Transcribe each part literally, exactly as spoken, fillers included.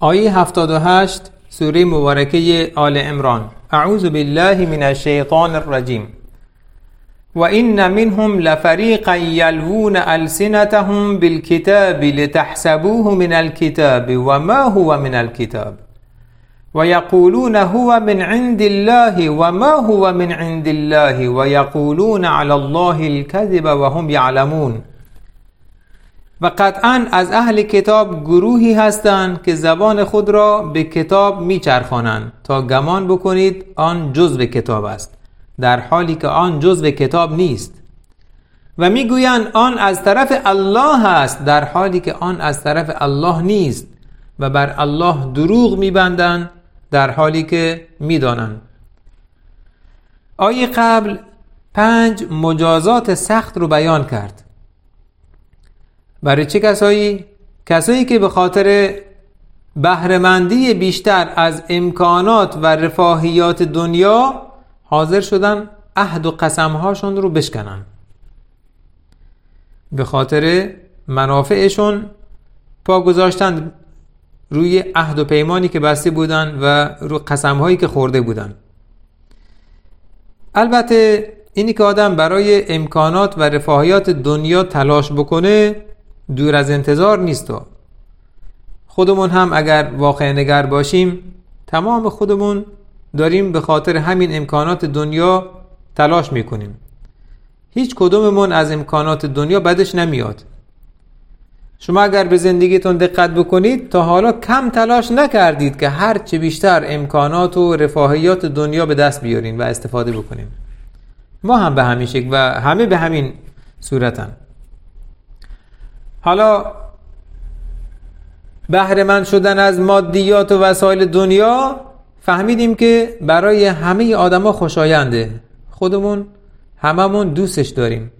آیه هفتاد و هشت سوره مبارکه آل عمران. اعوذ بالله من الشیطان الرجیم. و این منهم لفریقا یلوون السنتهم بالکتاب لتحسبوه من الكتاب و ما هو من الكتاب و یقولون هو من عند الله و ما هو من عند الله و یقولون علی الله الكذب و هم یعلمون. و قطعا از اهل کتاب گروهی هستند که زبان خود را به کتاب میچرخانند تا گمان بکنید آن جزو کتاب است، در حالی که آن جزو کتاب نیست، و میگویند آن از طرف الله است، در حالی که آن از طرف الله نیست، و بر الله دروغ میبندند در حالی که میدانند. آیه قبل پنج مجازات سخت رو بیان کرد. برای چه کسایی؟ کسایی که به خاطر بهره‌مندی بیشتر از امکانات و رفاهیات دنیا حاضر شدن عهد و قسمهاشون رو بشکنن، به خاطر منافعشون پا گذاشتن روی عهد و پیمانی که بسته بودن و روی قسمهایی که خورده بودن. البته اینی که آدم برای امکانات و رفاهیات دنیا تلاش بکنه دور از انتظار نیست. و خودمون هم اگر واقع نگر باشیم تمام خودمون داریم به خاطر همین امکانات دنیا تلاش میکنیم. هیچ کدوممون از امکانات دنیا بدش نمیاد. شما اگر به زندگیتون دقت بکنید تا حالا کم تلاش نکردید که هر چه بیشتر امکانات و رفاهیات دنیا به دست بیارین و استفاده بکنین. ما هم به همین شکل و همه به همین صورتن. حالا بهره مند شدن از مادیات و وسایل دنیا فهمیدیم که برای همه آدما خوشاینده، خودمون هممون دوستش داریم.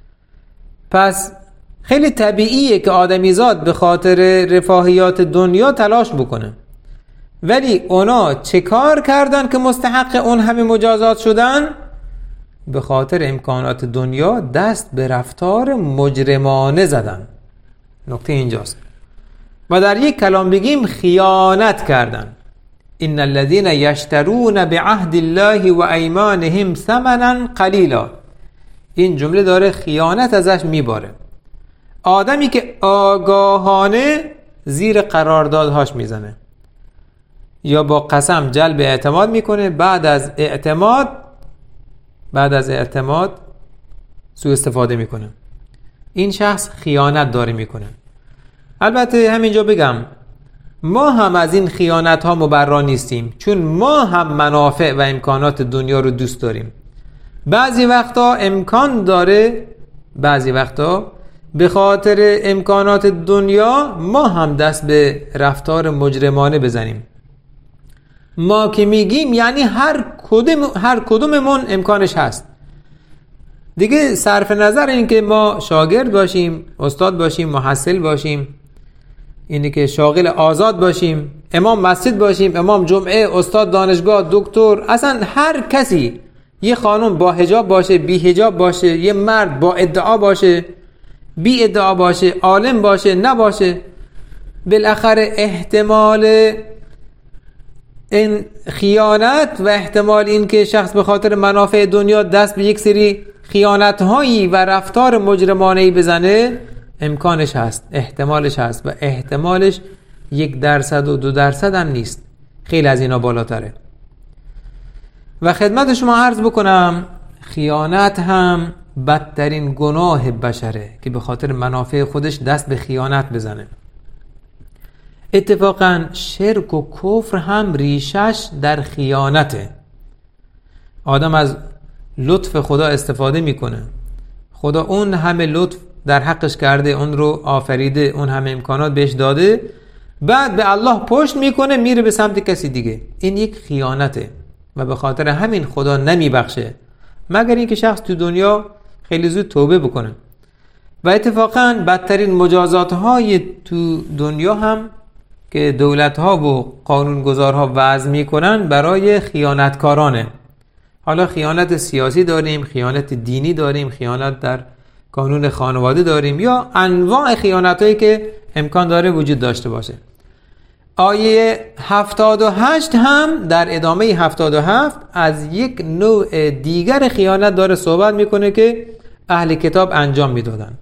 پس خیلی طبیعیه که آدمیزاد به خاطر رفاهیات دنیا تلاش بکنه. ولی اونا چه کار کردن که مستحق اون همه مجازات شدن؟ به خاطر امکانات دنیا دست به رفتار مجرمانه زدن. نکته اینجاست. و در یک کلام بگیم خیانت کردن. ان الذين يشترون بعهد الله و ایمانهم ثمنا قلیلا. این جمله داره خیانت ازش میباره. آدمی که آگاهانه زیر قراردادهاش میزنه یا با قسم جلب اعتماد میکنه، بعد از اعتماد بعد از اعتماد سوء استفاده میکنه، این شخص خیانت داره میکنه. البته همینجا بگم ما هم از این خیانت ها مبرا نیستیم، چون ما هم منافع و امکانات دنیا رو دوست داریم. بعضی وقتا امکان داره، بعضی وقتا به خاطر امکانات دنیا ما هم دست به رفتار مجرمانه بزنیم. ما که میگیم یعنی هر کدوم هر کدوممون امکانش هست دیگه، صرف نظر این که ما شاگرد باشیم، استاد باشیم، محصل باشیم، اینی که شاغل آزاد باشیم، امام مسجد باشیم، امام جمعه، استاد دانشگاه، دکتر، اصلا هر کسی، یه خانم با حجاب باشه، بی حجاب باشه، یه مرد با ادعا باشه، بی ادعا باشه، عالم باشه، نباشه، بالاخره احتمال این خیانت و احتمال این که شخص به خاطر منافع دنیا دست به یک سری خیانت هایی و رفتار مجرمانه‌ای بزنه امکانش هست، احتمالش هست، و احتمالش یک درصد و دو درصد هم نیست، خیلی از اینا بالاتره. و خدمت شما عرض بکنم خیانت هم بدترین گناه بشره که به خاطر منافع خودش دست به خیانت بزنه. اتفاقا شرک و کفر هم ریشش در خیانته. آدم از لطف خدا استفاده میکنه، خدا اون همه لطف در حقش کرده، اون رو آفریده، اون همه امکانات بهش داده، بعد به الله پشت میکنه میره به سمت کسی دیگه. این یک خیانته و به خاطر همین خدا نمیبخشه مگر اینکه شخص تو دنیا خیلی زود توبه بکنه. و اتفاقا بدترین مجازات های تو دنیا هم که دولت ها و قانونگذارها وضع میکنن برای خیانتکارانه. حالا خیانت سیاسی داریم، خیانت دینی داریم، خیانت در قانون خانواده داریم، یا انواع خیانت هایی که امکان داره وجود داشته باشه. آیه هفتاد و هشت هم در ادامه هفتاد و هفت از یک نوع دیگر خیانت داره صحبت میکنه که اهل کتاب انجام میدادن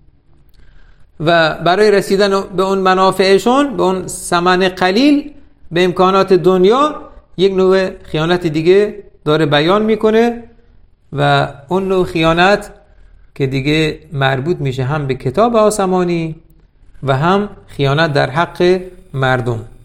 و برای رسیدن به اون منافعشون، به اون ثمن قلیل، به امکانات دنیا، یک نوع خیانت دیگه داره بیان میکنه و اون نوع خیانت که دیگه مربوط میشه هم به کتاب آسمانی و هم خیانت در حق مردم.